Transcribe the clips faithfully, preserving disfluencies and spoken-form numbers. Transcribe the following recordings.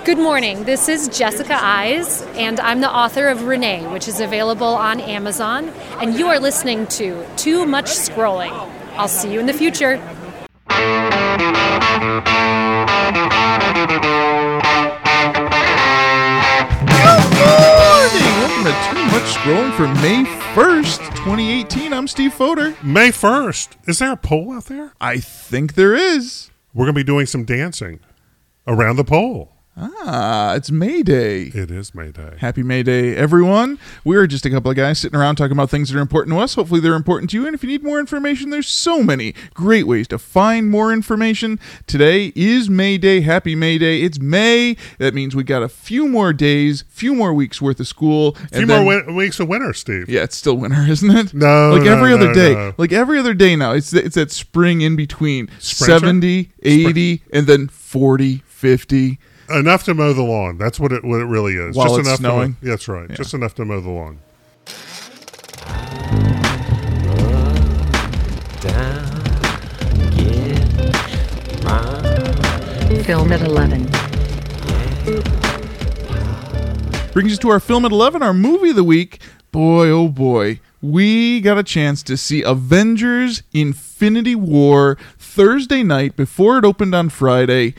Good morning. This is Jessica Eyes, and I'm the author of Renee, which is available on Amazon. And you are listening to Too Much Scrolling. I'll see you in the future. Welcome to Too Much Scrolling for May first, twenty eighteen. I'm Steve Fodor. May first. Is there a pole out there? I think there is. We're going to be doing some dancing around the pole. Ah, it's May Day. It is May Day. Happy May Day, everyone. We're just a couple of guys sitting around talking about things that are important to us. Hopefully they're important to you. And if you need more information, there's so many great ways to find more information. Today is May Day. Happy May Day. It's May. That means we got a few more days, few more weeks worth of school. A few more win- weeks of winter, Steve. Yeah, it's still winter, isn't it? No, Like every no, other no, day. no. Like every other day now. It's it's that spring in between. Sprinter? seventy, eighty, and then forty, fifty. Enough to mow the lawn. That's what it what it really is. While Just it's enough snowing? To mow, that's right. Yeah. Just enough to mow the lawn. Film at eleven. Brings us to our film at eleven, our movie of the week. Boy, oh boy, we got a chance to see Avengers Infinity War Thursday night before it opened on Friday.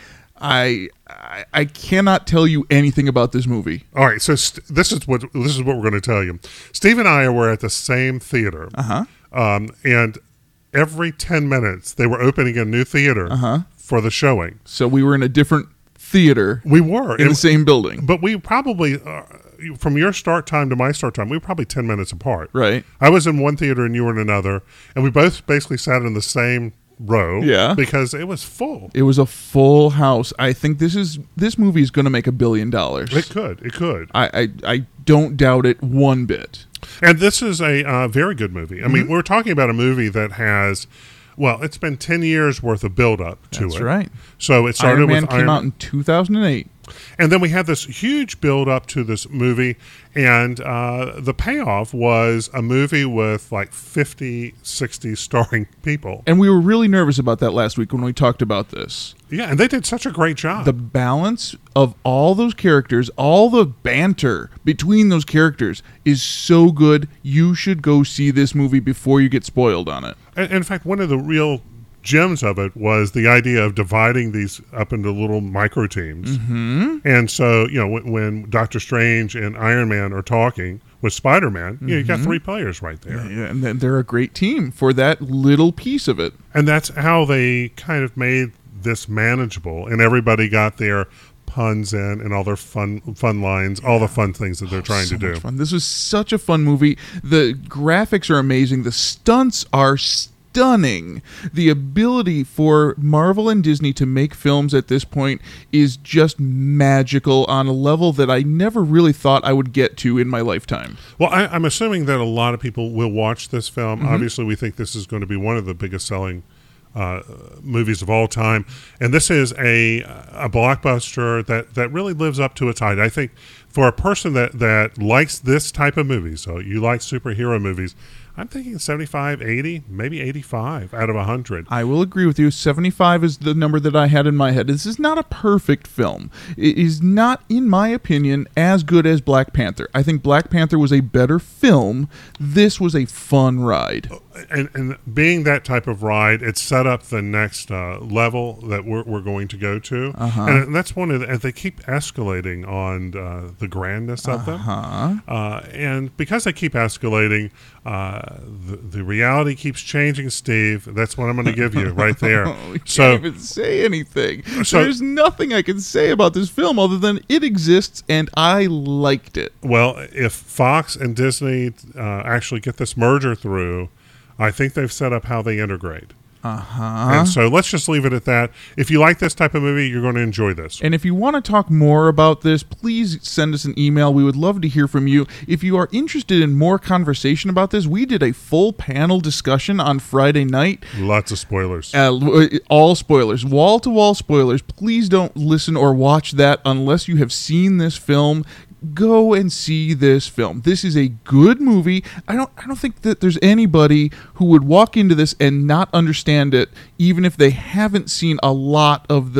I I, I cannot tell you anything about this movie. All right, so st- this is what this is what we're going to tell you. Steve and I were at the same theater, Uh-huh. um, and every ten minutes they were opening a new theater Uh-huh. for the showing. So we were in a different theater We were in the same building. but we probably uh, from your start time to my start time, we were probably ten minutes apart. Right. I was in one theater and you were in another, and we both basically sat in the same row. Yeah. Because it was full. It was a full house. I think this is this movie is going to make a billion dollars. It could. It could. I, I I don't doubt it one bit. And this is a uh, very good movie. I Mm-hmm. mean, we're talking about a movie that has, well, it's been ten years worth of build-up to That's it. right. So it started Iron Man with came Iron out in two thousand eight. And then we had this huge build-up to this movie, and uh, the payoff was a movie with like fifty, sixty starring people. And we were really nervous about that last week when we talked about this. Yeah, and they did such a great job. The balance of all those characters, all the banter between those characters is so good. You should go see this movie before you get spoiled on it. And, and in fact, one of the real gems of it was the idea of dividing these up into little micro teams. Mm-hmm. And so, you know, when, when Doctor Strange and Iron Man are talking with Spider-Man, mm-hmm. you know, you got three players right there. Yeah, and then they're a great team for that little piece of it. And that's how they kind of made this manageable, and everybody got their puns in and all their fun fun lines, all the fun things that they're trying so to do. Much fun. This was such a fun movie. The graphics are amazing. The stunts are stunning. The ability for Marvel and Disney to make films at this point is just magical on a level that I never really thought I would get to in my lifetime. Well, I, I'm assuming that a lot of people will watch this film. Mm-hmm. Obviously, we think this is going to be one of the biggest selling Uh, movies of all time, and this is a a blockbuster that, that really lives up to its height. I think for a person that, that likes this type of movie, so you like superhero movies, I'm thinking seventy-five, eighty, maybe eighty-five out of one hundred. I will agree with you. seventy-five is the number that I had in my head. This is not a perfect film. It is not, in my opinion, as good as Black Panther. I think Black Panther was a better film. This was a fun ride. And, and being that type of ride, it set up the next uh, level that we're, we're going to go to. Uh-huh. And that's one of the, and they keep escalating on uh, the grandness of them. Uh-huh. Uh, and because they keep escalating, uh, the, the reality keeps changing, Steve. That's what I'm going to give you right there. Oh, we so, can't even say anything. So- There's nothing I can say about this film other than it exists and I liked it. well, if Fox and Disney uh, actually get this merger through, I think they've set up how they integrate. Uh-huh. And so let's just leave it at that. If you like this type of movie, you're going to enjoy this. And if you want to talk more about this, please send us an email. We would love to hear from you. If you are interested in more conversation about this, we did a full panel discussion on Friday night. Lots of spoilers. Uh, all spoilers, wall-to-wall spoilers. Please don't listen or watch that unless you have seen this film. Go and see this film. This is a good movie. I don't I don't think that there's anybody who would walk into this and not understand it, even if they haven't seen a lot of the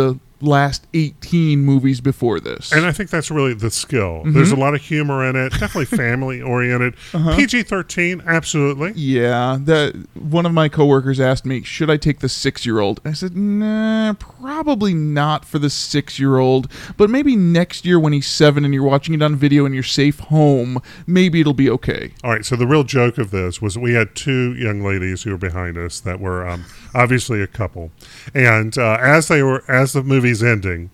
last eighteen movies before this. And I think that's really the skill. Mm-hmm. There's a lot of humor in it. Definitely family oriented. Uh-huh. P G thirteen, absolutely. Yeah, that one of my coworkers asked me, should I take the six-year-old? I said, nah, probably not for the six-year-old, but maybe next year when he's seven and you're watching it on video and you're safe home, maybe it'll be okay. All right, so the real joke of this was we had two young ladies who were behind us that were um, obviously a couple. And uh, as they were, as the movie's ending,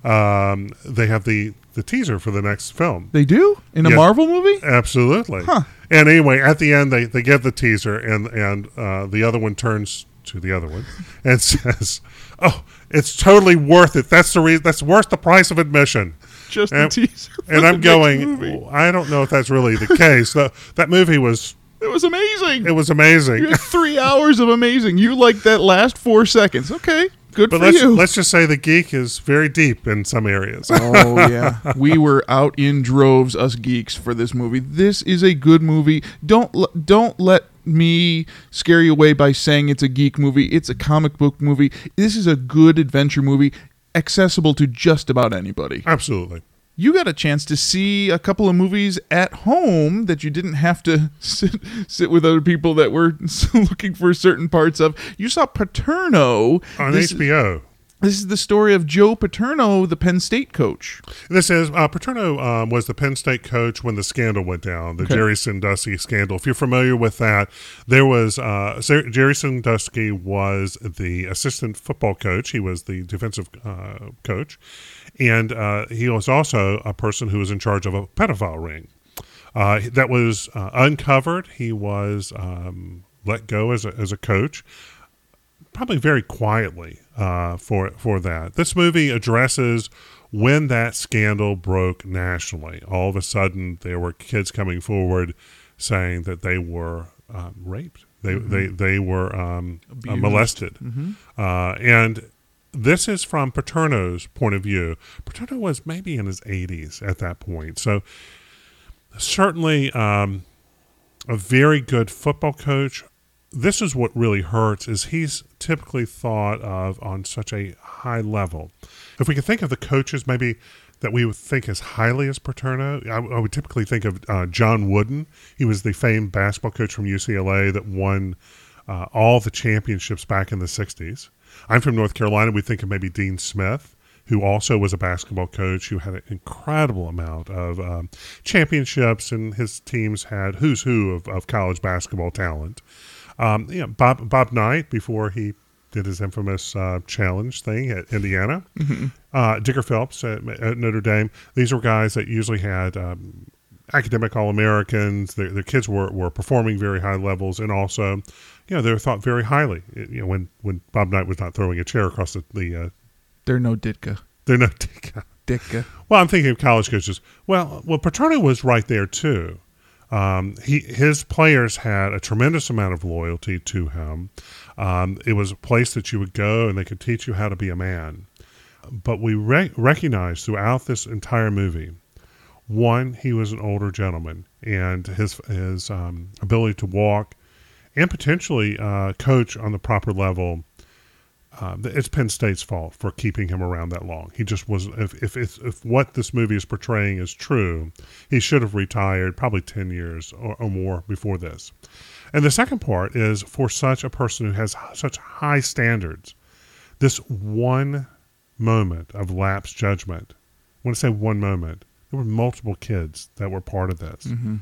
um, they have the, the teaser for the next film. They do? In a Yes. Marvel movie? Absolutely. Huh. And anyway, at the end, they, they get the teaser, and and uh, the other one turns to the other one and says, "Oh, it's totally worth it. That's the reason. That's worth the price of admission." Just and, a teaser. for And the I'm next going, movie. "Oh, I don't know if that's really the case. The, that movie was It was amazing. it was amazing. You had three hours of amazing. You liked that last four seconds. Okay, good But for let's you. let's just say the geek is very deep in some areas. Oh yeah, we were out in droves, us geeks, for this movie. This is a good movie. Don't l- don't let me scare you away by saying it's a geek movie. It's a comic book movie. This is a good adventure movie, accessible to just about anybody. Absolutely. You got a chance to see a couple of movies at home that you didn't have to sit, sit with other people that were looking for certain parts of. You saw Paterno On This- H B O. This is the story of Joe Paterno, the Penn State coach. This is uh, Paterno um, was the Penn State coach when the scandal went down, the Okay. Jerry Sandusky scandal. If you're familiar with that, there was uh, Sir- Jerry Sandusky was the assistant football coach. He was the defensive uh, coach, and uh, he was also a person who was in charge of a pedophile ring uh, that was uh, uncovered. He was um, let go as a, as a coach. Probably very quietly uh, for for that. This movie addresses when that scandal broke nationally. All of a sudden, there were kids coming forward saying that they were um, raped. They Mm-hmm. they they were um, uh, Abused. molested, Mm-hmm. uh, and this is from Paterno's point of view. Paterno was maybe in his eighties at that point, so certainly um, a very good football coach. This is what really hurts is he's typically thought of on such a high level. If we could think of the coaches maybe that we would think as highly as Paterno, I, I would typically think of uh, John Wooden. He was the famed basketball coach from U C L A that won uh, all the championships back in the sixties. I'm from North Carolina. We think of maybe Dean Smith, who also was a basketball coach who had an incredible amount of um, championships, and his teams had who's who of, of college basketball talent. Um, you know, Bob Bob Knight, before he did his infamous uh, challenge thing at Indiana, Mm-hmm. uh, Digger Phelps at, at Notre Dame. These were guys that usually had um, academic All-Americans. Their, their kids were, were performing very high levels, and also, you know, they were thought very highly. You know, when, when Bob Knight was not throwing a chair across the, the uh, They're no Ditka. they're not. Ditka. Well, I'm thinking of college coaches. Well, well, Paterno was right there too. Um, he his players had a tremendous amount of loyalty to him. Um, it was a place that you would go and they could teach you how to be a man. But we re- recognize throughout this entire movie, one, he was an older gentleman, and his his um, ability to walk and potentially uh, coach on the proper level. Uh, it's Penn State's fault for keeping him around that long. He just was. If if if, if what this movie is portraying is true, he should have retired probably ten years or, or more before this. And the second part is for such a person who has such high standards, this one moment of lapsed judgment. When I say one moment, there were multiple kids that were part of this. Mm-hmm.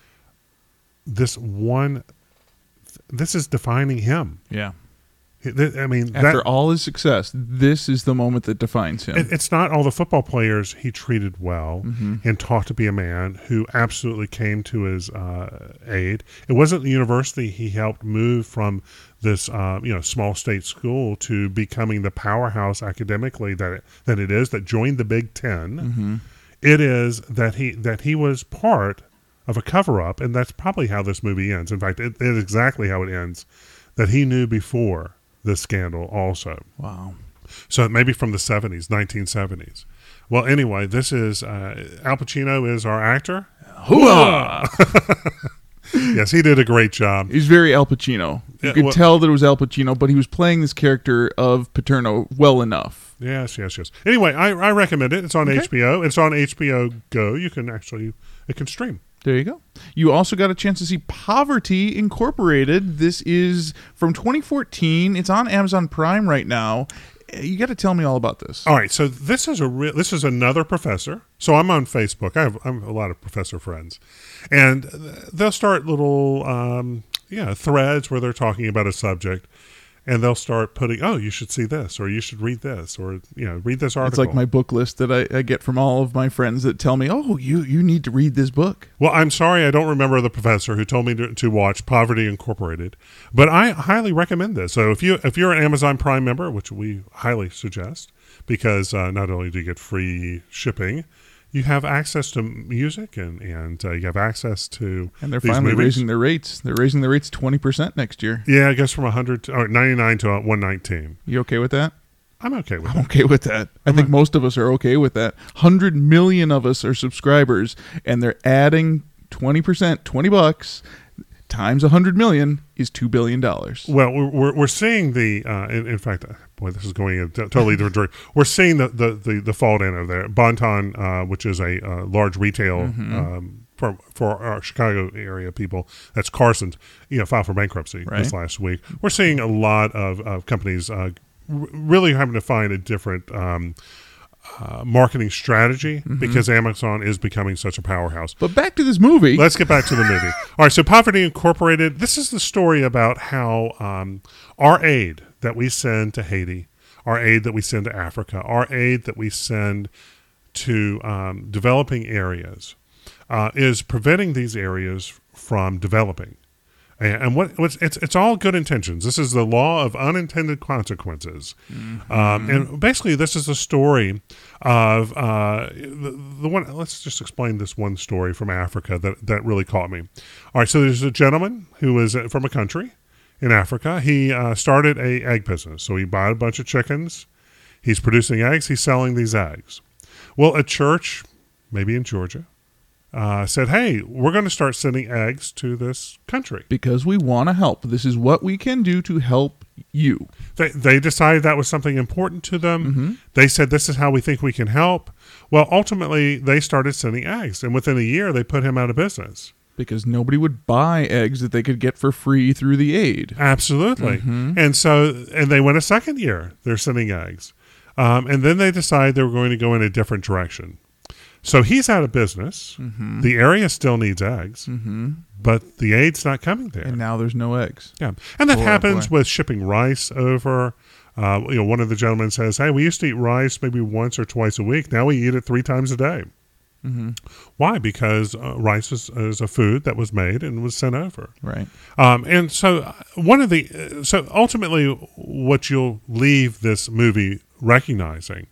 This one, this is defining him. Yeah. I mean, After that, all his success, this is the moment that defines him. It, it's not all the football players he treated well Mm-hmm. and taught to be a man who absolutely came to his uh, aid. It wasn't the university he helped move from this uh, you know small state school to becoming the powerhouse academically that it, that it is, that joined the Big Ten. Mm-hmm. It is that he that he was part of a cover-up, and that's probably how this movie ends. In fact, it, it is exactly how it ends, that he knew before this scandal also. Wow. So maybe from the seventies, nineteen seventies. Well, anyway, this is, uh, Al Pacino is our actor. Hooah! Yes, he did a great job. He's very Al Pacino. You Yeah, could well- tell that it was Al Pacino, but he was playing this character of Paterno well enough. Yes, yes, yes. Anyway, I, I recommend it. It's on Okay. H B O. It's on H B O Go. You can actually, it can stream. There you go. You also got a chance to see Poverty Incorporated. This is from twenty fourteen. It's on Amazon Prime right now. You got to tell me all about this. All right, so this is a re- this is another professor. So I'm on Facebook. I have, I have a lot of professor friends, and they'll start little um, yeah threads where they're talking about a subject, and they'll start putting, oh, you should see this, or you should read this, or you know, read this article. It's like my book list that I, I get from all of my friends that tell me, oh, you you need to read this book. Well, I'm sorry, I don't remember the professor who told me to, to watch Poverty Incorporated, but I highly recommend this. So if you if you're an Amazon Prime member, which we highly suggest, because uh, not only do you get free shipping, you have access to music and and uh, you have access to And they're these finally movies. raising their rates. They're raising their rates twenty percent next year. Yeah, I guess from one hundred to, or ninety-nine to one nineteen. You okay with that? I'm okay with I'm it. okay with that. I think most of us are okay with that. one hundred million of us are subscribers, and they're adding twenty percent, twenty bucks times one hundred million is two billion dollars. Well, we're we're, we're seeing the uh, in, in fact, uh, boy, this is going in a t- totally different direction. We're seeing the the the, the fall down of there. Bonton, uh, which is a uh, large retail. Mm-hmm. Um, for for our Chicago area people, that's Carson's, you know, filed for bankruptcy Right. this last week. We're seeing a lot of, of companies uh, r- really having to find a different um, uh, marketing strategy Mm-hmm. because Amazon is becoming such a powerhouse. But back to this movie. Let's get back to the movie. All right, so Poverty Incorporated, this is the story about how um, our aid that we send to Haiti, our aid that we send to Africa, our aid that we send to um, developing areas uh, is preventing these areas from developing. And, and what what's, it's it's all good intentions. This is the law of unintended consequences, Mm-hmm. um, and basically this is a story of uh, the, the one. Let's just explain this one story from Africa that that really caught me. All right, so there's a gentleman who is from a country in Africa. He uh, started a egg business. So he bought a bunch of chickens. He's producing eggs. He's selling these eggs. Well, a church, maybe in Georgia, uh, said, hey, we're going to start sending eggs to this country. because we want to help. This is what we can do to help you. They, they decided that was something important to them. Mm-hmm. They said, this is how we think we can help. Well, ultimately, they started sending eggs. And within a year, they put him out of business. Because nobody would buy eggs that they could get for free through the aid. Absolutely. Mm-hmm. And so, and they went a second year, they're sending eggs. Um, and then they decided they were going to go in a different direction. So he's out of business. Mm-hmm. The area still needs eggs, Mm-hmm. but the aid's not coming there. And now there's no eggs. Yeah, and that Boy, oh happens boy. with shipping rice over. Uh, you know, one of the gentlemen says, "Hey, we used to eat rice maybe once or twice a week. Now we eat it three times a day." Mm-hmm. Why? Because uh, rice is, is a food that was made and was sent over. Right. Um, and so uh, one of the uh, so ultimately, what you'll leave this movie recognizing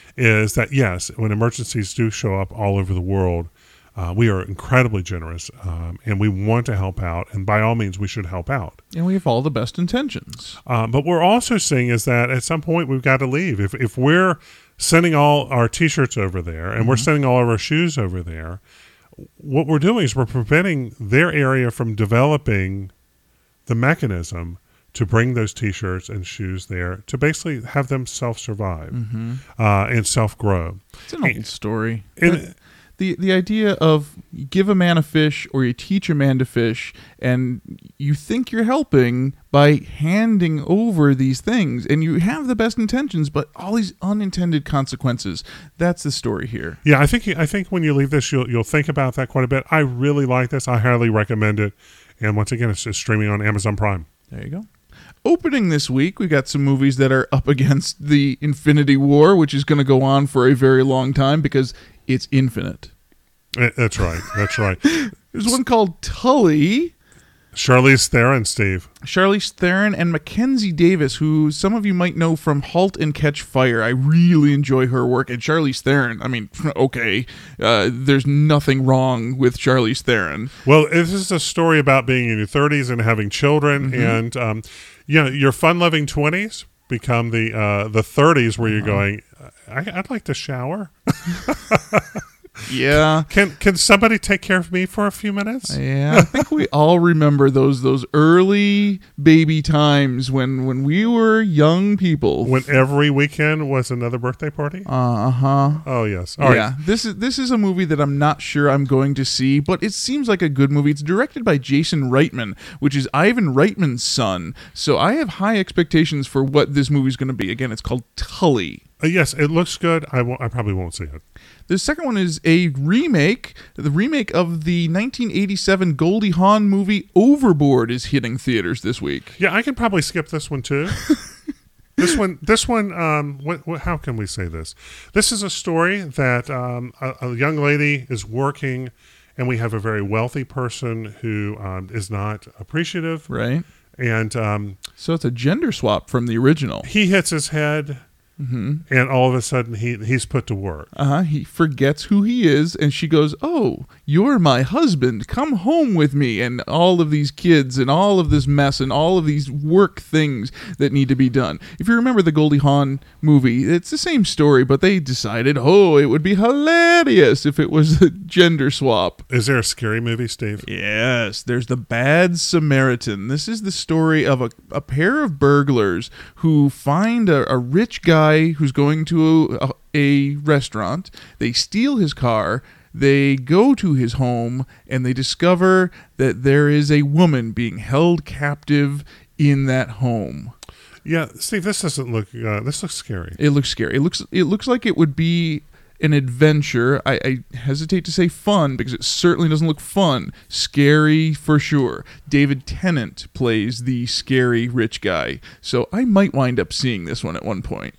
is that yes, when emergencies do show up all over the world, uh, we are incredibly generous um, and we want to help out. And by all means, we should help out. And we have all the best intentions. Um, but we're also seeing is that at some point we've got to leave. If if we're sending all our T-shirts over there and Mm-hmm. we're sending all of our shoes over there, what we're doing is we're preventing their area from developing the mechanism to bring those T-shirts and shoes there to basically have them self-survive Mm-hmm. uh, and self-grow. It's an old story. And- But the the idea of you give a man a fish or you teach a man to fish and you think you're helping by handing over these things and you have the best intentions but all these unintended consequences. That's the story here. Yeah, I think I think when you leave this, you'll you'll think about that quite a bit. I really like this. I highly recommend it. And once again, it's just streaming on Amazon Prime. There you go. Opening this week, we got some movies that are up against the Infinity War, which is going to go on for a very long time because it's infinite. Eh, That's right. That's right. There's one called Tully. Charlize Theron, Steve. Charlize Theron and Mackenzie Davis, who some of you might know from *Halt and Catch Fire*. I really enjoy her work. And Charlize Theron, I mean, okay, uh, there's nothing wrong with Charlize Theron. Well, this is a story about being in your thirties and having children, Mm-hmm. and um, you know, your fun-loving twenties become the uh, the thirties where you're Uh-huh. going, I, I'd like to shower. Yeah. Can can somebody take care of me for a few minutes? Yeah, I think we all remember those those early baby times when when we were young people. When every weekend was another birthday party? Uh huh. Oh, yes. All yeah, right. this is this is a movie that I'm not sure I'm going to see, but it seems like a good movie. It's directed by Jason Reitman, which is Ivan Reitman's son. So I have high expectations for what this movie is going to be. Again, it's called Tully. Uh, yes, it looks good. I, won't, I probably won't see it. The second one is a remake. The remake of the nineteen eighty-seven Goldie Hawn movie Overboard is hitting theaters this week. Yeah, I can probably skip this one too. This one, this one. Um, what, what, how can we say this? This is a story that um, a, a young lady is working, and we have a very wealthy person who um, is not appreciative, Right. and um, So it's a gender swap from the original. he hits his head, Mm-hmm. and all of a sudden he he's put to work. Uh-huh. He forgets who he is, and she goes, "Oh, you're my husband. Come home with me." And all of these kids and all of this mess and all of these work things that need to be done. If you remember the Goldie Hawn movie, it's the same story, but they decided, oh, it would be hilarious if it was a gender swap. Is there a scary movie, Steve? Yes, there's The Bad Samaritan. This is the story of a, a pair of burglars who find a, a rich guy who's going to a, a restaurant. They steal his car. They go to his home and they discover that there is a woman being held captive in that home. Yeah, Steve. This doesn't look. Uh, this looks scary. It looks scary. It looks. It looks like it would be an adventure. I, I hesitate to say fun because it certainly doesn't look fun. Scary for sure. David Tennant plays the scary rich guy, so I might wind up seeing this one at one point.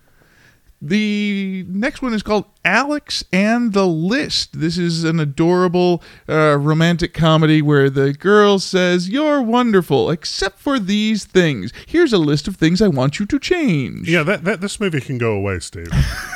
The next one is called Alex and the List. This is an adorable uh, romantic comedy where the girl says, "You're wonderful, except for these things. Here's a list of things I want you to change." Yeah, that, that this movie can go away, Steve.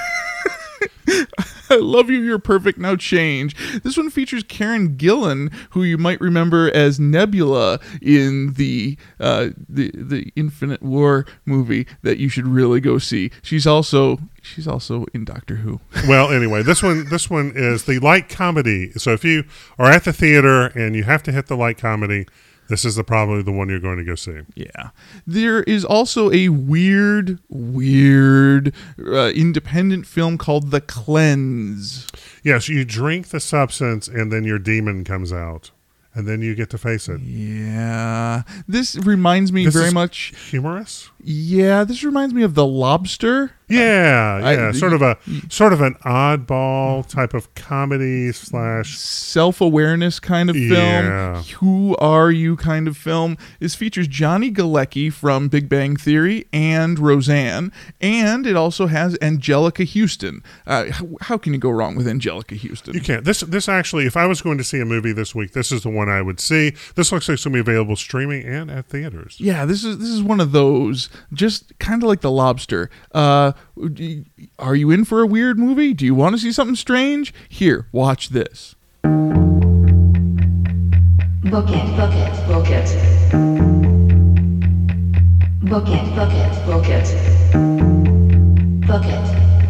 I love you, you're perfect, now change. This one features Karen Gillan, who you might remember as Nebula in the uh, the the Infinite War movie that you should really go see. She's also she's also in Doctor Who. Well, anyway, this one this one is the light comedy. So if you are at the theater and you have to hit the light comedy, this is the, probably the one you're going to go see. Yeah. There is also a weird, weird uh, independent film called The Cleanse. Yes, you drink the substance and then your demon comes out. And then you get to face it. Yeah. This reminds me This very is much. humorous? Yeah, this reminds me of The Lobster. Yeah, I- yeah. sort of a sort of an oddball type of comedy slash Self-awareness kind of Yeah. film. Who are you kind of film. This features Johnny Galecki from Big Bang Theory and Roseanne, and it also has Angelica Houston. Uh, how, how can you go wrong with Angelica Houston? You can't. This this actually, if I was going to see a movie this week, this is the one I would see. This looks like it's going to be available streaming and at theaters. Yeah, this is this is one of those, just kind of like The Lobster. Uh, are you in for a weird movie? Do you want to see something strange? Here, watch this. Book it, book it, book it. Book it, book it, book it. Book it.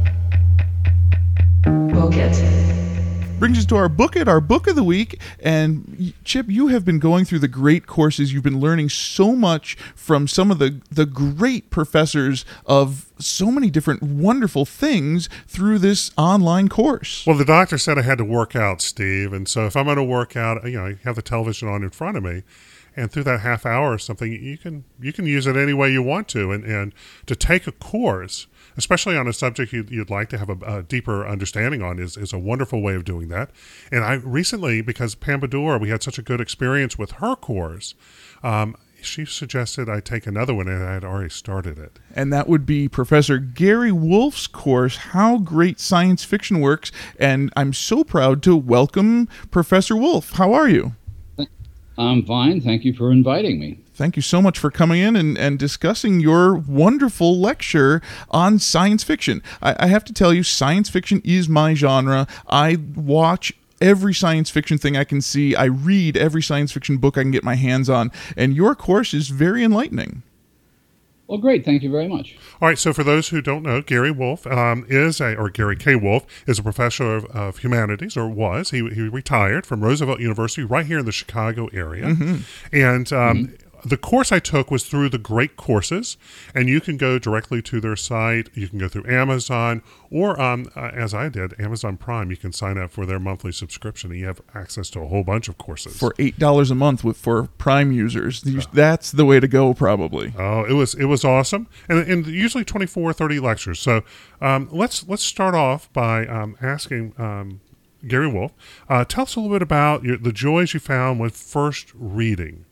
Book it. Brings us to our book it, our book of the week. And Chip, you have been going through the great courses. You've been learning so much from some of the, the great professors of so many different wonderful things through this online course. Well, the doctor said I had to work out, Steve, and so if I'm going to work out, you know, I have the television on in front of me, and through that half hour or something, you can you can use it any way you want to, and, and to take a course, especially on a subject you'd, you'd like to have a, a deeper understanding on, is, is a wonderful way of doing that. And I recently, because Pam Bedour, we had such a good experience with her course, um, she suggested I take another one, and I had already started it. And that would be Professor Gary Wolf's course, How Great Science Fiction Works. And I'm so proud to welcome Professor Wolf. How are you? I'm fine. Thank you for inviting me. Thank you so much for coming in and, and discussing your wonderful lecture on science fiction. I, I have to tell you, science fiction is my genre. I watch every science fiction thing I can see. I read every science fiction book I can get my hands on. And your course is very enlightening. Well, great. Thank you very much. All right. So for those who don't know, Gary Wolf um, is a, or Gary K. Wolf is a professor of, of humanities, or was. He, he retired from Roosevelt University right here in the Chicago area. Mm-hmm. And um, mm-hmm. the course I took was through the Great Courses, and you can go directly to their site. You can go through Amazon, or um, uh, as I did, Amazon Prime. You can sign up for their monthly subscription, and you have access to a whole bunch of courses for eight dollars a month with for Prime users. That's the way to go, probably. Oh, it was it was awesome, and, and usually twenty-four, thirty lectures. So um, let's let's start off by um, asking um, Gary Wolf, uh, tell us a little bit about your, the joys you found with first reading.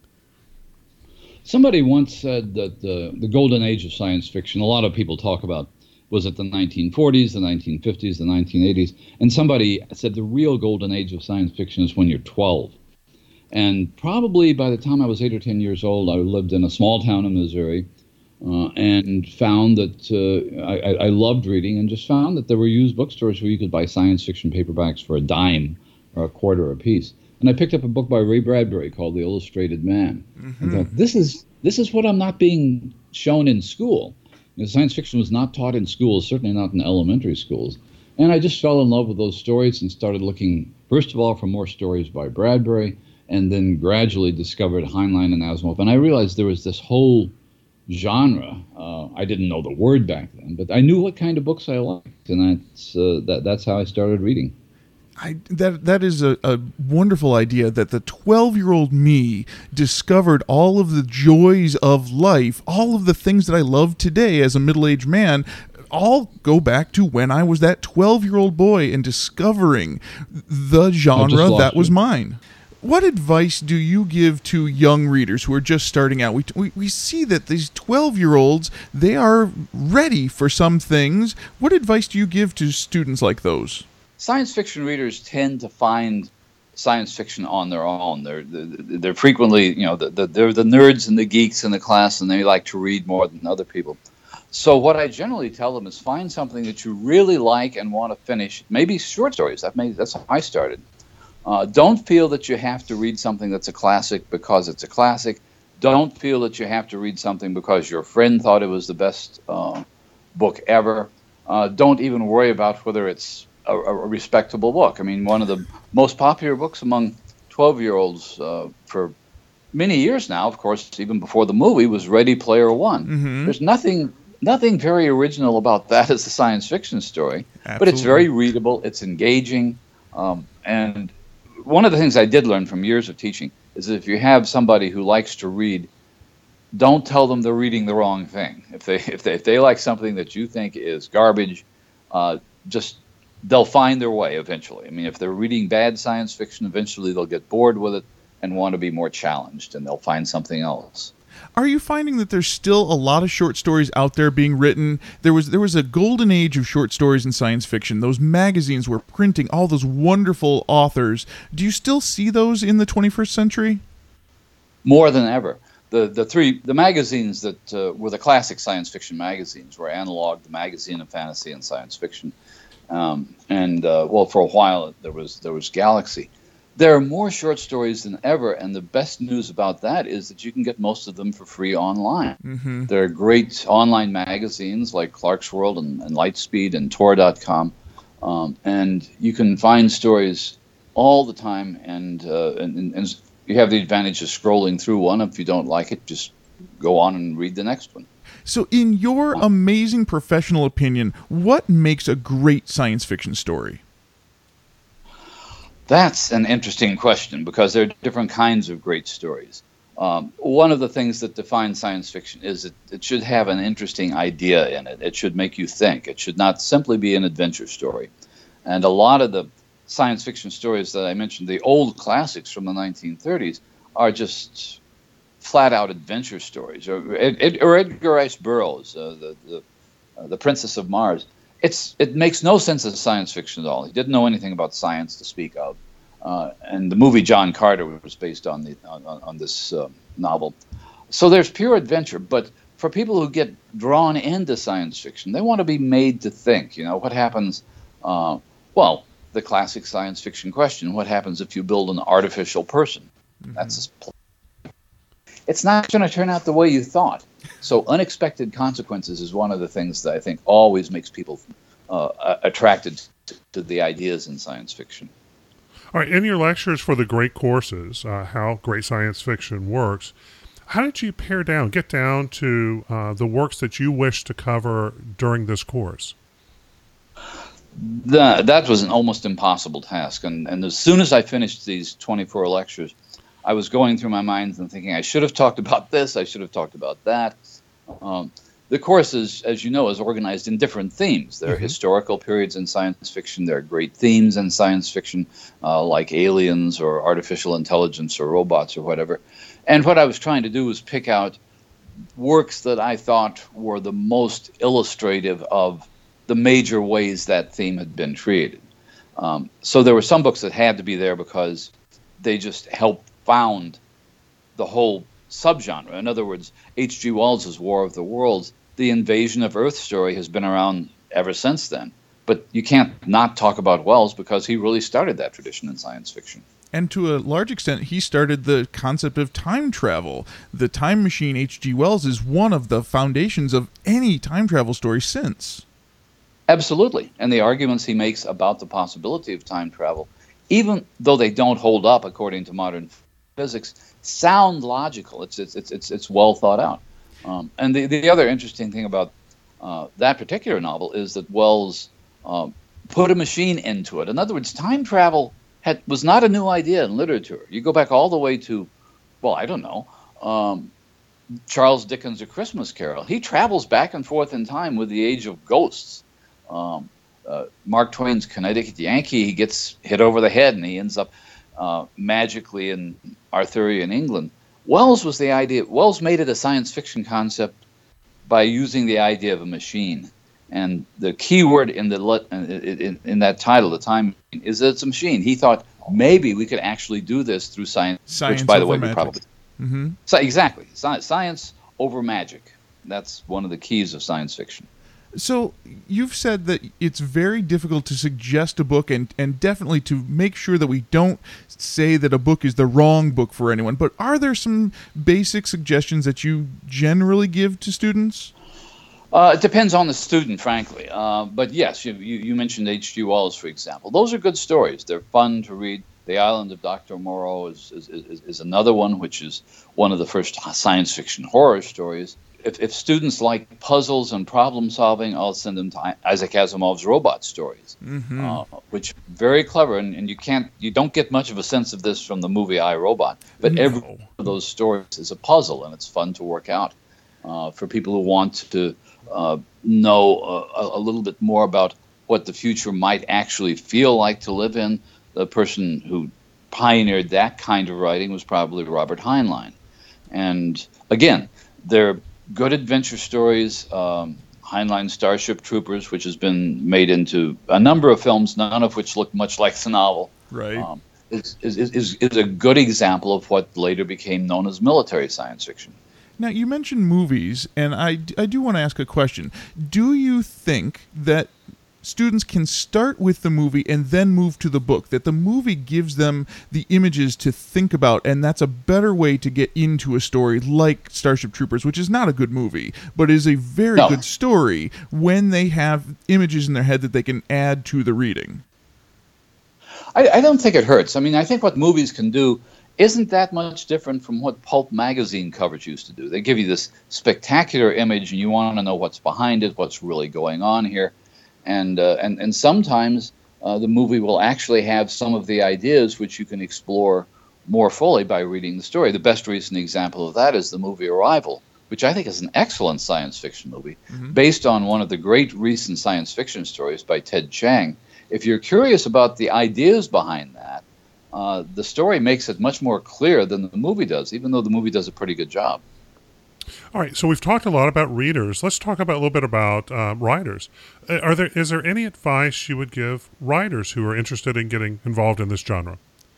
Somebody once said that the, the golden age of science fiction, a lot of people talk about, was it the nineteen forties, the nineteen fifties, the nineteen eighties? And somebody said the real golden age of science fiction is when you're twelve. And probably by the time I was eight or ten years old, I lived in a small town in Missouri uh, and found that uh, I, I loved reading, and just found that there were used bookstores where you could buy science fiction paperbacks for a dime or a quarter a piece. And I picked up a book by Ray Bradbury called The Illustrated Man. Mm-hmm. I thought, this is this is what I'm not being shown in school. You know, science fiction was not taught in schools, certainly not in elementary schools. And I just fell in love with those stories and started looking, first of all, for more stories by Bradbury, and then gradually discovered Heinlein and Asimov. And I realized there was this whole genre. Uh, I didn't know the word back then, but I knew what kind of books I liked, and that's uh, that, that's how I started reading. I, that that is a, a wonderful idea, that the twelve-year-old me discovered all of the joys of life, all of the things that I love today as a middle-aged man, all go back to when I was that twelve-year-old boy and discovering the genre that was mine. What advice do you give to young readers who are just starting out? We, we we see that these twelve-year-olds, they are ready for some things. What advice do you give to students like those? Science fiction readers tend to find science fiction on their own. They're they're frequently, you know, the, the, they're the nerds and the geeks in the class, and they like to read more than other people. So what I generally tell them is find something that you really like and want to finish. Maybe short stories. That may, that's how I started. Uh, don't feel that you have to read something that's a classic because it's a classic. Don't feel that you have to read something because your friend thought it was the best uh, book ever. Uh, don't even worry about whether it's a, a respectable book. I mean, one of the most popular books among twelve-year-olds uh, for many years now, of course, even before the movie, was Ready Player One. Mm-hmm. There's nothing nothing very original about that as a science fiction story, Absolutely. But it's very readable, it's engaging, um, and one of the things I did learn from years of teaching is that if you have somebody who likes to read, don't tell them they're reading the wrong thing. If they if they if they like something that you think is garbage, uh, just they'll find their way eventually. I mean, if they're reading bad science fiction, eventually they'll get bored with it and want to be more challenged, and they'll find something else. Are you finding that there's still a lot of short stories out there being written? There was there was a golden age of short stories in science fiction. Those magazines were printing all those wonderful authors. Do you still see those in the twenty-first century? More than ever. The the three the magazines that uh, were the classic science fiction magazines were Analog, the Magazine of Fantasy and Science Fiction, um, and uh, well, for a while there was there was Galaxy. There are more short stories than ever, and the best news about that is that you can get most of them for free online. Mm-hmm. There are great online magazines like Clarkesworld and, and Lightspeed and Tor dot com, um, and you can find stories all the time, and, uh, and, and you have the advantage of scrolling through one. If you don't like it, just go on and read the next one. So in your amazing professional opinion, what makes a great science fiction story? That's an interesting question, because there are different kinds of great stories. Um, one of the things that defines science fiction is that it should have an interesting idea in it. It should make you think. It should not simply be an adventure story. And a lot of the science fiction stories that I mentioned, the old classics from the nineteen thirties, are just flat-out adventure stories. Or, or Edgar Rice Burroughs, uh, the, the, uh, the Princess of Mars. It's it makes no sense as science fiction at all. He didn't know anything about science to speak of, uh, and the movie John Carter was based on the on, on this uh, novel. So there's pure adventure, but for people who get drawn into science fiction, they want to be made to think. You know, what happens? Uh, well, the classic science fiction question: what happens if you build an artificial person? Mm-hmm. That's it's not going to turn out the way you thought. So unexpected consequences is one of the things that I think always makes people uh, attracted to, to the ideas in science fiction. All right, in your lectures for the great courses, uh, how great science fiction works, how did you pare down, get down to uh, the works that you wish to cover during this course? That, that was an almost impossible task. And, and as soon as I finished these twenty-four lectures, I was going through my mind and thinking, I should have talked about this, I should have talked about that. Um, the course, is, as you know, is organized in different themes. There are mm-hmm. historical periods in science fiction. There are great themes in science fiction, uh, like aliens or artificial intelligence or robots or whatever. And what I was trying to do was pick out works that I thought were the most illustrative of the major ways that theme had been treated. Um, so there were some books that had to be there because they just helped found the whole subgenre. In other words, H G Wells' War of the Worlds, the invasion of Earth story has been around ever since then. But you can't not talk about Wells because he really started that tradition in science fiction. And to a large extent, he started the concept of time travel. The Time Machine, H G Wells, is one of the foundations of any time travel story since. Absolutely. And the arguments he makes about the possibility of time travel, even though they don't hold up according to modern physics, sound logical. It's it's it's it's, it's well thought out. Um, and the, the other interesting thing about uh, that particular novel is that Wells um, put a machine into it. In other words, time travel had, was not a new idea in literature. You go back all the way to, well, I don't know, um, Charles Dickens' A Christmas Carol. He travels back and forth in time with the age of ghosts. Um, uh, Mark Twain's Connecticut Yankee, he gets hit over the head and he ends up uh, magically in Arthurian England. Wells was the idea. Wells made it a science fiction concept by using the idea of a machine, and the key word in the in, in that title, the time, is that it's a machine. He thought maybe we could actually do this through science, science which, by the way, magic. we probably mm-hmm. so, exactly Sci- science over magic. That's one of the keys of science fiction. So you've said that it's very difficult to suggest a book and, and definitely to make sure that we don't say that a book is the wrong book for anyone. But are there some basic suggestions that you generally give to students? Uh, it depends on the student, frankly. Uh, but yes, you, you, you mentioned H G Wells, for example. Those are good stories. They're fun to read. The Island of Doctor Moreau is, is, is, is another one, which is one of the first science fiction horror stories. If, if students like puzzles and problem solving, I'll send them to Isaac Asimov's Robot Stories, mm-hmm. uh, which very clever, and, and you can't, you don't get much of a sense of this from the movie I, Robot, but no. every one of those stories is a puzzle, and it's fun to work out uh, for people who want to uh, know a, a little bit more about what the future might actually feel like to live in. The person who pioneered that kind of writing was probably Robert Heinlein, and again, they're good adventure stories. Um, Heinlein's Starship Troopers, which has been made into a number of films, none of which look much like the novel, right? Um, is, is, is, is a good example of what later became known as military science fiction. Now, you mentioned movies, and I, I do want to ask a question. Do you think that students can start with the movie and then move to the book, that the movie gives them the images to think about, and that's a better way to get into a story like Starship Troopers, which is not a good movie, but is a very no. good story when they have images in their head that they can add to the reading? I, I don't think it hurts. I mean, I think what movies can do isn't that much different from what pulp magazine covers used to do. They give you this spectacular image, and you want to know what's behind it, what's really going on here. And, uh, and and sometimes uh, the movie will actually have some of the ideas which you can explore more fully by reading the story. The best recent example of that is the movie Arrival, which I think is an excellent science fiction movie, mm-hmm. based on one of the great recent science fiction stories by Ted Chiang. If you're curious about the ideas behind that, uh, the story makes it much more clear than the movie does, even though the movie does a pretty good job. All right, so we've talked a lot about readers. Let's talk about a little bit about uh, writers. Are there is there any advice you would give writers who are interested in getting involved in this genre?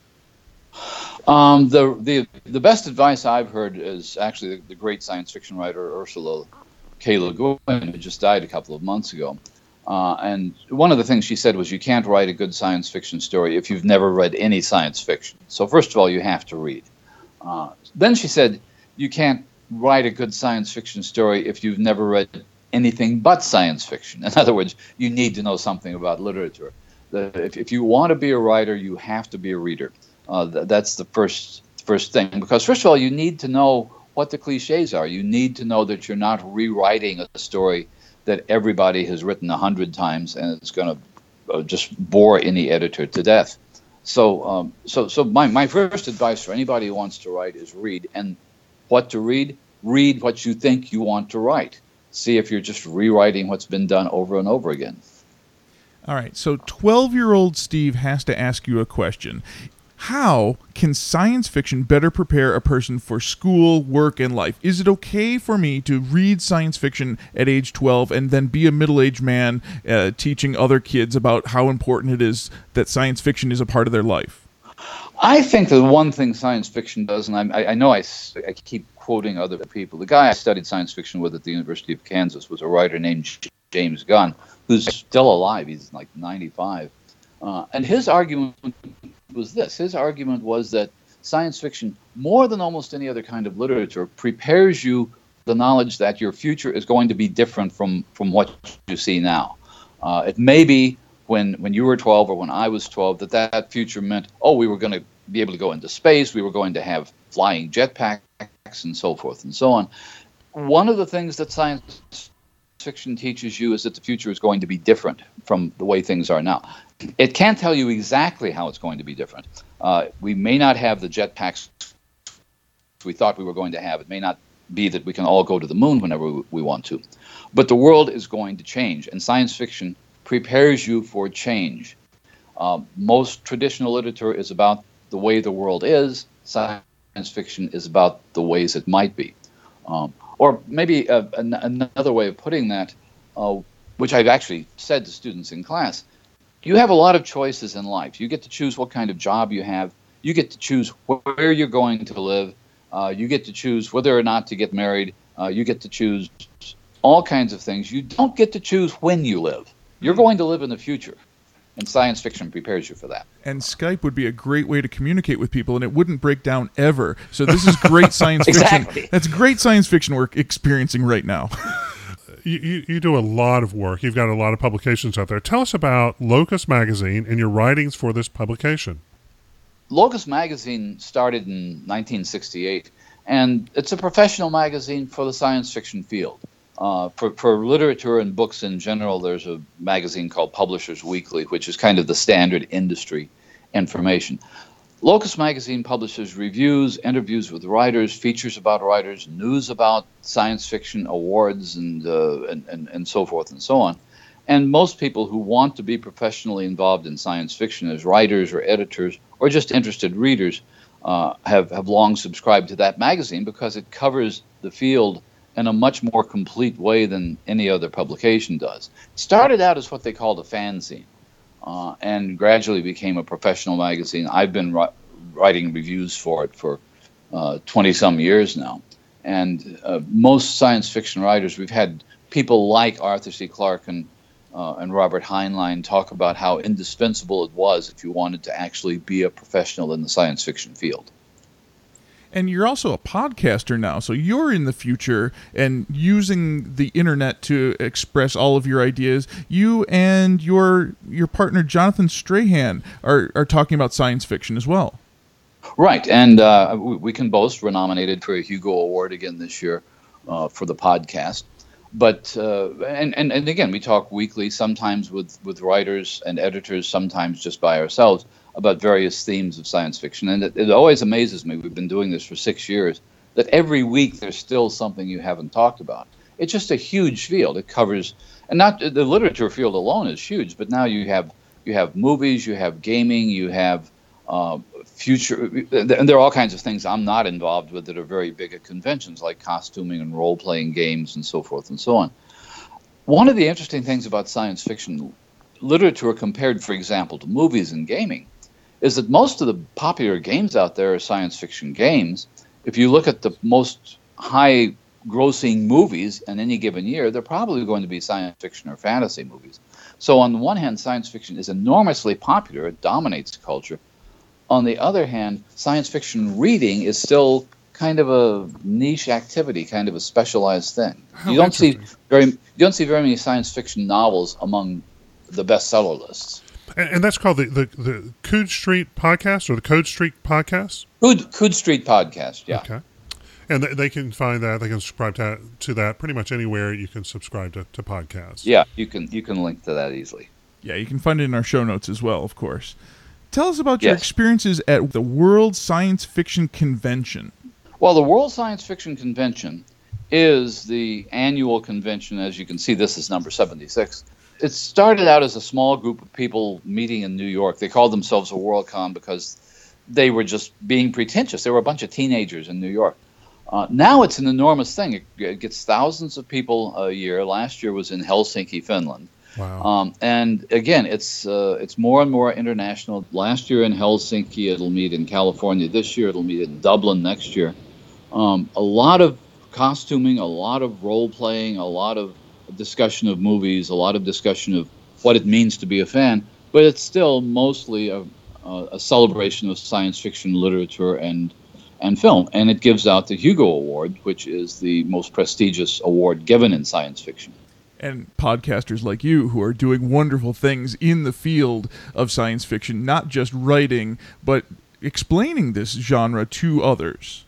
Um, the the the best advice I've heard is actually the, the great science fiction writer Ursula K. Le Guin, who just died a couple of months ago. Uh, and one of the things she said was, you can't write a good science fiction story if you've never read any science fiction. So first of all, you have to read. Uh, then she said, you can't write a good science fiction story if you've never read anything but science fiction. In other words, you need to know something about literature. The, if, if you want to be a writer, you have to be a reader. Uh, th- that's the first first thing. Because first of all, you need to know what the cliches are. You need to know that you're not rewriting a story that everybody has written a hundred times and it's going to uh, just bore any editor to death. So, um, so, so my, my first advice for anybody who wants to write is read. And what to read? Read what you think you want to write. See if you're just rewriting what's been done over and over again. All right, so twelve-year-old Steve has to ask you a question. How can science fiction better prepare a person for school, work, and life? Is it okay for me to read science fiction at age twelve and then be a middle-aged man uh, teaching other kids about how important it is that science fiction is a part of their life? I think the one thing science fiction does, and I, I know I, I keep quoting other people, the guy I studied science fiction with at the University of Kansas was a writer named James Gunn, who's still alive. He's like ninety-five. Uh, and his argument was this. His argument was that science fiction, more than almost any other kind of literature, prepares you the knowledge that your future is going to be different from, from what you see now. Uh, it may be when, when you were twelve or when I was twelve that that future meant, oh, we were going to be able to go into space, we were going to have flying jetpacks and so forth and so on. One of the things that science fiction teaches you is that the future is going to be different from the way things are now. It can't tell you exactly how it's going to be different. Uh, we may not have the jetpacks we thought we were going to have. It may not be that we can all go to the moon whenever we want to. But the world is going to change, and science fiction prepares you for change. Uh, most traditional literature is about the way the world is. Science fiction is about the ways it might be. Um, or maybe uh, an- another way of putting that, uh, which I've actually said to students in class, you have a lot of choices in life. You get to choose what kind of job you have. You get to choose where you're going to live. Uh, you get to choose whether or not to get married. Uh, you get to choose all kinds of things. You don't get to choose when you live. You're going to live in the future. And science fiction prepares you for that. And Skype would be a great way to communicate with people, and it wouldn't break down ever. So this is great science Exactly. fiction. That's great science fiction we're experiencing right now. You, you, you do a lot of work. You've got a lot of publications out there. Tell us about Locus Magazine and your writings for this publication. Locus Magazine started in nineteen sixty-eight, and it's a professional magazine for the science fiction field. Uh, for, for literature and books in general, there's a magazine called Publishers Weekly, which is kind of the standard industry information. Locus Magazine publishes reviews, interviews with writers, features about writers, news about science fiction, awards, and, uh, and, and, and so forth and so on. And most people who want to be professionally involved in science fiction as writers or editors or just interested readers uh, have, have long subscribed to that magazine because it covers the field in a much more complete way than any other publication does. It started out as what they called a fanzine. Uh, and gradually became a professional magazine. I've been ri- writing reviews for it for uh, twenty-some years now. And uh, most science fiction writers, we've had people like Arthur C. Clarke and, uh, and Robert Heinlein talk about how indispensable it was if you wanted to actually be a professional in the science fiction field. And you're also a podcaster now, so you're in the future and using the internet to express all of your ideas. You and your your partner Jonathan Strahan are, are talking about science fiction as well. Right, and uh, we, we can boast we're nominated for a Hugo Award again this year uh, for the podcast. But uh, and, and and again, we talk weekly, sometimes with, with writers and editors, sometimes just by ourselves, about various themes of science fiction. And it, it always amazes me, we've been doing this for six years, that every week there's still something you haven't talked about. It's just a huge field. It covers, and not the literature field alone is huge, but now you have you have movies, you have gaming, you have uh, future, and there are all kinds of things I'm not involved with that are very big at conventions, like costuming and role-playing games and so forth and so on. One of the interesting things about science fiction literature compared, for example, to movies and gaming, is that most of the popular games out there are science fiction games. If you look at the most high-grossing movies in any given year, they're probably going to be science fiction or fantasy movies. So on the one hand, science fiction is enormously popular. It dominates culture. On the other hand, science fiction reading is still kind of a niche activity, kind of a specialized thing. How you don't see interesting. very you don't see very many science fiction novels among the bestseller lists. And, and that's called the, the, the Coode Street Podcast or the Code Street Podcast? Coode, Coode Street Podcast, yeah. Okay. And they, they can find that, they can subscribe to, to that pretty much anywhere you can subscribe to, to podcasts. Yeah, you can you can link to that easily. Yeah, you can find it in our show notes as well, of course. Tell us about your Yes. experiences at the World Science Fiction Convention. Well, the World Science Fiction Convention is the annual convention. As you can see, this is number seventy-six. It started out as a small group of people meeting in New York. They called themselves a WorldCon because they were just being pretentious. They were a bunch of teenagers in New York. Uh, now it's an enormous thing. It, it gets thousands of people a year. Last year was in Helsinki, Finland. Wow. Um, and again, it's uh, it's more and more international. Last year in Helsinki, it'll meet in California. This year, it'll meet in Dublin next year. Um, a lot of costuming, a lot of role playing, a lot of discussion of movies, a lot of discussion of what it means to be a fan. But it's still mostly a, a, a celebration of science fiction literature and and film. And it gives out the Hugo Award, which is the most prestigious award given in science fiction. And podcasters like you who are doing wonderful things in the field of science fiction, not just writing, but explaining this genre to others.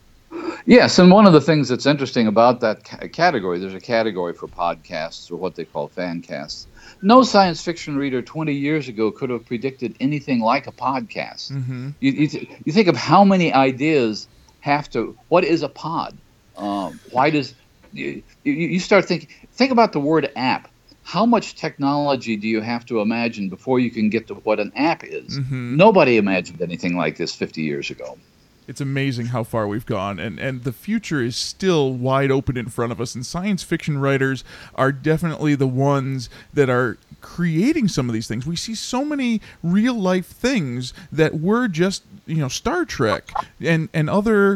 Yes, and one of the things that's interesting about that ca- category, there's a category for podcasts, or what they call fan casts. No science fiction reader twenty years ago could have predicted anything like a podcast. Mm-hmm. You, you, th- you think of how many ideas have to, what is a pod? Um, why does, you, you, you start thinking, think about the word app. How much technology do you have to imagine before you can get to what an app is? Mm-hmm. Nobody imagined anything like this fifty years ago. It's amazing how far we've gone, and, and the future is still wide open in front of us, and science fiction writers are definitely the ones that are creating some of these things. We see so many real-life things that were just, you know, Star Trek and, and other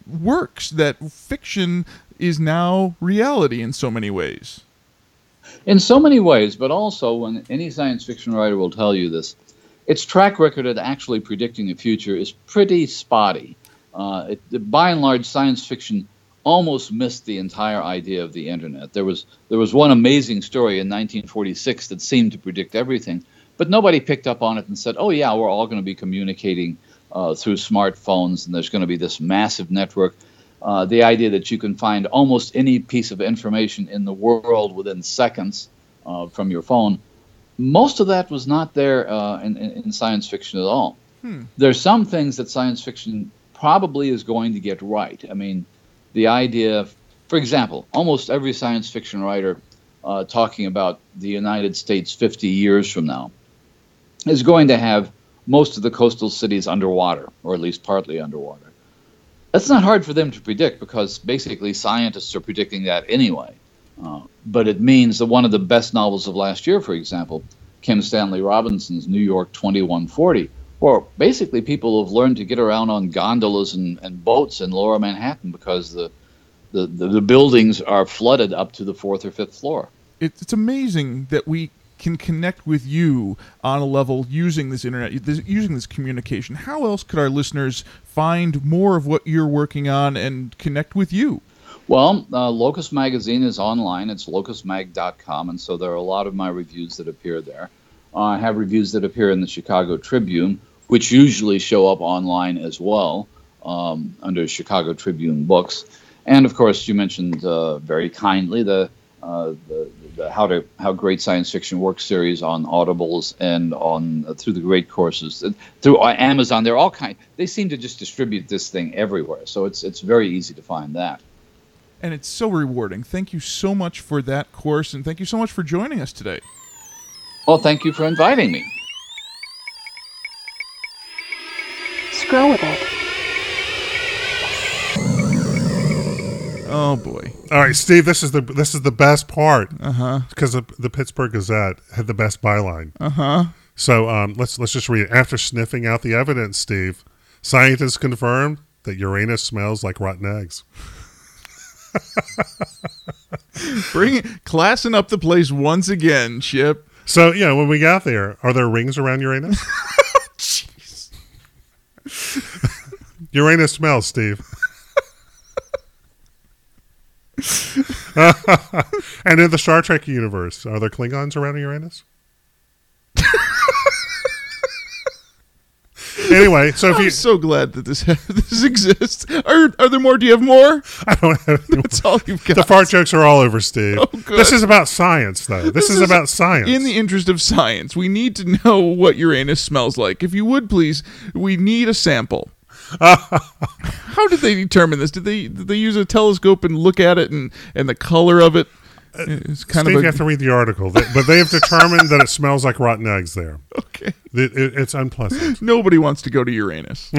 works that fiction is now reality in so many ways. In so many ways, but also when any science fiction writer will tell you this, its track record at actually predicting the future is pretty spotty. Uh, it, by and large, science fiction almost missed the entire idea of the internet. There was there was one amazing story in nineteen forty-six that seemed to predict everything, but nobody picked up on it and said, "Oh yeah, we're all going to be communicating uh, through smartphones, and there's going to be this massive network." Uh, the idea that you can find almost any piece of information in the world within seconds uh, from your phone. Most of that was not there uh, in, in science fiction at all. Hmm. There's some things that science fiction probably is going to get right. I mean, the idea, of, for example, almost every science fiction writer uh, talking about the United States fifty years from now is going to have most of the coastal cities underwater, or at least partly underwater. That's not hard for them to predict because basically scientists are predicting that anyway. Uh, but it means that one of the best novels of last year, for example, Kim Stanley Robinson's New York twenty-one forty, where basically people have learned to get around on gondolas and, and boats in lower Manhattan because the, the, the, the buildings are flooded up to the fourth or fifth floor. It, it's amazing that we can connect with you on a level using this internet, this, using this communication. How else could our listeners find more of what you're working on and connect with you? Well, uh, Locus Magazine is online. It's locus mag dot com, and so there are a lot of my reviews that appear there. Uh, I have reviews that appear in the Chicago Tribune, which usually show up online as well um, under Chicago Tribune Books. And, of course, you mentioned uh, very kindly the, uh, the, the How to How Great Science Fiction Works series on Audibles and on uh, through the great courses. Through Amazon, they're all kind. They seem to just distribute this thing everywhere, so it's it's very easy to find that. And it's so rewarding. Thank you so much for that course, and thank you so much for joining us today. Well, thank you for inviting me. Scroll with it. Oh boy! All right, Steve. This is the this is the best part. Uh huh. Because the, the Pittsburgh Gazette had the best byline. Uh huh. So um, let's let's just read it. After sniffing out the evidence, Steve, scientists confirmed that Uranus smells like rotten eggs. Bring it, classing up the place once again, Chip. So yeah, when we got there, are there rings around Uranus? Jeez. Uranus smells, Steve. And in the Star Trek universe, are there Klingons around Uranus? Anyway, so if I'm you, so glad that this this exists. Are are there more? Do you have more? I don't have any That's all you've got. The fart jokes are all over, Steve. Oh, good. This is about science, though. This, This is, is about science. In the interest of science, we need to know what Uranus smells like. If you would please, we need a sample. How did they determine this? Did they did they use a telescope and look at it and, and the color of it? It's kind Steve, of a, you have to read the article, They- but they have determined that it smells like rotten eggs there. okay. It, it, it's unpleasant. Nobody wants to go to Uranus.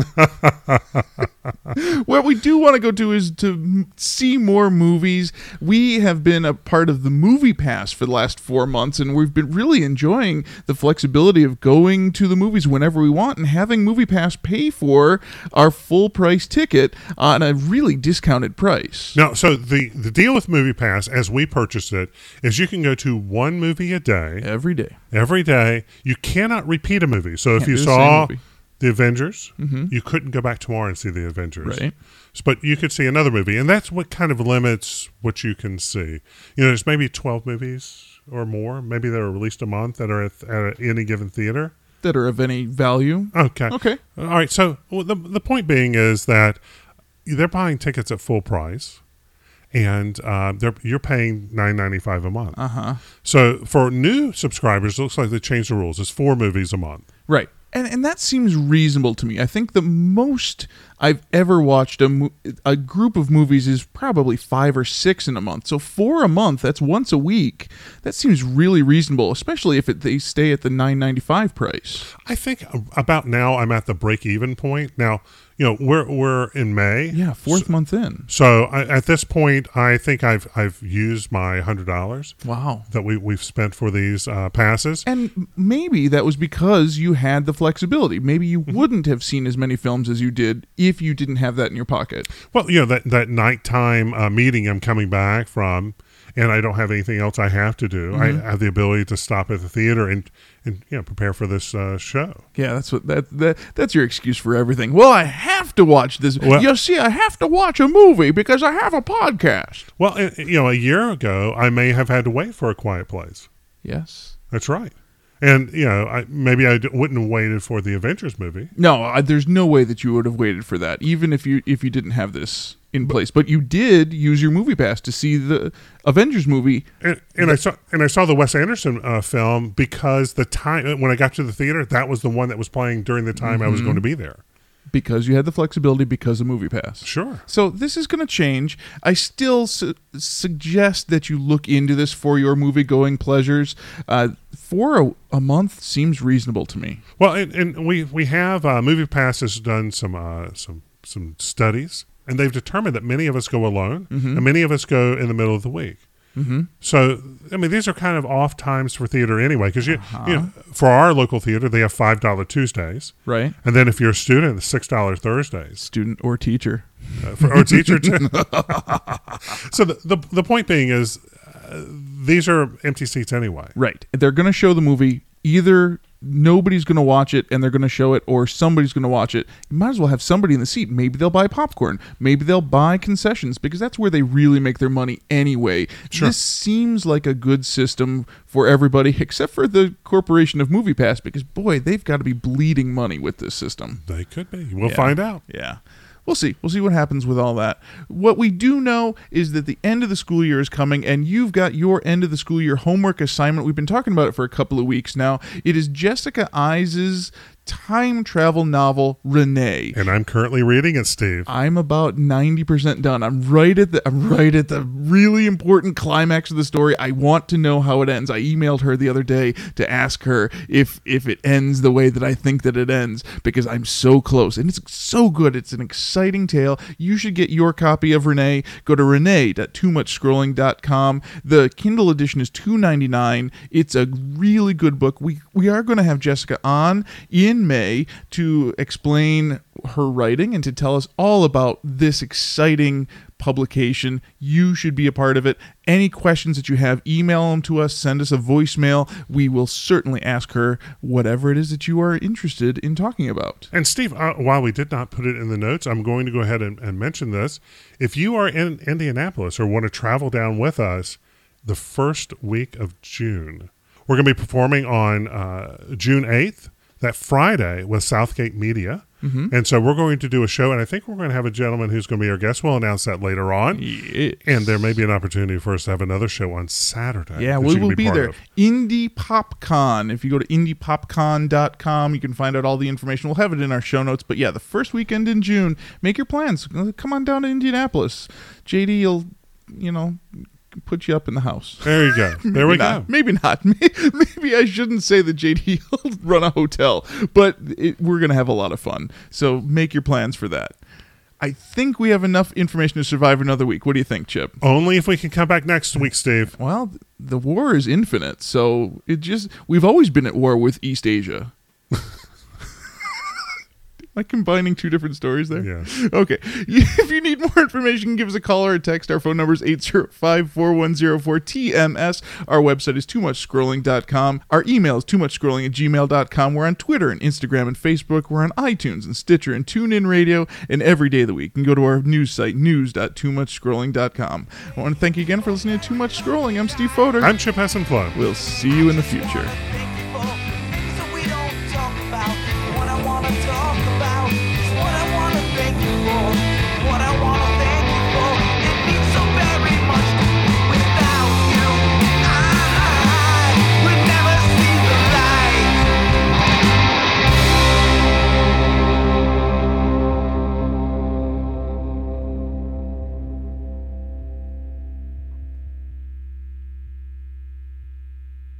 What we do want to go to is to m- see more movies. We have been a part of the Movie Pass for the last four months, and we've been really enjoying the flexibility of going to the movies whenever we want and having Movie Pass pay for our full price ticket on a really discounted price. No, so the, the deal with MoviePass, as we purchased it, is you can go to one movie a day, Every day. every day. You cannot repeat a movie. So if Can't you do the same saw movie. The Avengers, you couldn't go back tomorrow and see The Avengers. Right. S- But you could see another movie, and that's what kind of limits what you can see. You know, there's maybe twelve movies or more, maybe that are released a month that are at, at any given theater. That are of any value. Okay. Okay. All right. So well, the the point being is that they're buying tickets at full price, and uh, they're you're paying nine ninety five a month. Uh huh. So for new subscribers, it looks like they changed the rules. It's four movies a month. Right. And and that seems reasonable to me. I think the most I've ever watched a mo- a group of movies is probably five or six in a month. So four a month, that's once a week. That seems really reasonable, especially if it, they stay at the nine ninety-five price. I think about now I'm at the break even point. Now, you know, we're we're in May. Yeah, fourth So, month in. so I, at this point, I think I've I've used my hundred dollars Wow. that we we've spent for these uh, passes. And maybe that was because you had the flexibility. Maybe you wouldn't have seen as many films as you did if you didn't have that in your pocket. Well, you know, that, that nighttime uh, meeting I'm coming back from, and I don't have anything else I have to do. I have the ability to stop at the theater and, and you know, prepare for this uh, show. Yeah, that's what that, that that's your excuse for everything. Well, I have to watch this. Well- you see, I have to watch a movie because I have a podcast. Well, uh, you know, a year ago, I may have had to wait for A Quiet Place. Yes. That's right. And, you know, I, maybe I d- wouldn't have waited for the Avengers movie. No, I, there's no way that you would have waited for that, even if you if you didn't have this in place. But you did use your movie pass to see the Avengers movie. And, and I saw and I saw the Wes Anderson uh, film because the time when I got to the theater, that was the one that was playing during the time I was going to be there. Because you had the flexibility because of Movie Pass. Sure. So this is going to change. I still su- suggest that you look into this for your movie-going pleasures. Uh, for a, a month seems reasonable to me. Well, and, and we we have uh, MoviePass has done some uh, some some studies, and they've determined that many of us go alone, and many of us go in the middle of the week. Mm-hmm. So, I mean, these are kind of off times for theater anyway, because you, Uh-huh. you know, for our local theater, they have five dollar Tuesdays, Right? and then if you're a student, it's six dollar Thursdays. Student or teacher. Uh, for or teacher too. So the, the the point being is, uh, these are empty seats anyway. Right. They're going to show the movie. Either nobody's going to watch it and they're going to show it, or somebody's going to watch it. You might as well have somebody in the seat. Maybe they'll buy popcorn. Maybe they'll buy concessions, because that's where they really make their money anyway. Sure. This seems like a good system for everybody, except for the corporation of MoviePass, because, boy, they've got to be bleeding money with this system. They could be. We'll Yeah. find out. Yeah. We'll see. We'll see what happens with all that. What we do know is that the end of the school year is coming, and you've got your end of the school year homework assignment. We've been talking about it for a couple of weeks now. It is Jessica Ives' time travel novel, Renee. And I'm currently reading it, Steve. I'm about ninety percent done. I'm right at the I'm right at the really important climax of the story. I want to know how it ends. I emailed her the other day to ask her if if it ends the way that I think that it ends, because I'm so close. And it's so good. It's an exciting tale. You should get your copy of Renee. Go to renee dot too much scrolling dot com. The Kindle edition is two ninety-nine. It's a really good book. We we are going to have Jessica on in May to explain her writing and to tell us all about this exciting publication. You should be a part of it. Any questions that you have, email them to us, send us a voicemail. We will certainly ask her whatever it is that you are interested in talking about. And Steve, uh, while we did not put it in the notes, I'm going to go ahead and, and mention this. If you are in Indianapolis or want to travel down with us the first week of June, we're going to be performing on uh, June eighth, that Friday, with Southgate Media. Mm-hmm. And so we're going to do a show, and I think we're going to have a gentleman who's going to be our guest. We'll announce that later on. Yes. And there may be an opportunity for us to have another show on Saturday. Yeah, we will be, be there. Of. Indie PopCon. If you go to indie popcon dot com, you can find out all the information. We'll have it in our show notes. But yeah, the first weekend in June, make your plans. Come on down to Indianapolis. J D will, you know, put you up in the house. There you go. There we not. go. Maybe not. Maybe I shouldn't say that J D will run a hotel, but it, we're going to have a lot of fun. So make your plans for that. I think we have enough information to survive another week. What do you think, Chip? Only if we can come back next week, Steve. Well, the war is infinite, so it just we've always been at war with East Asia. Am I combining two different stories there? Yes. Okay. If you need more information, give us a call or a text. Our phone number is eight zero five, four one zero four, T M S. Our website is too much scrolling dot com. Our email is too much scrolling at gmail dot com. We're on Twitter and Instagram and Facebook. We're on iTunes and Stitcher and TuneIn Radio and every day of the week. You can go to our news site, news dot too much scrolling dot com. I want to thank you again for listening to Too Much Scrolling. I'm Steve Fodor. I'm Chip Hassenflow. We'll see you in the future.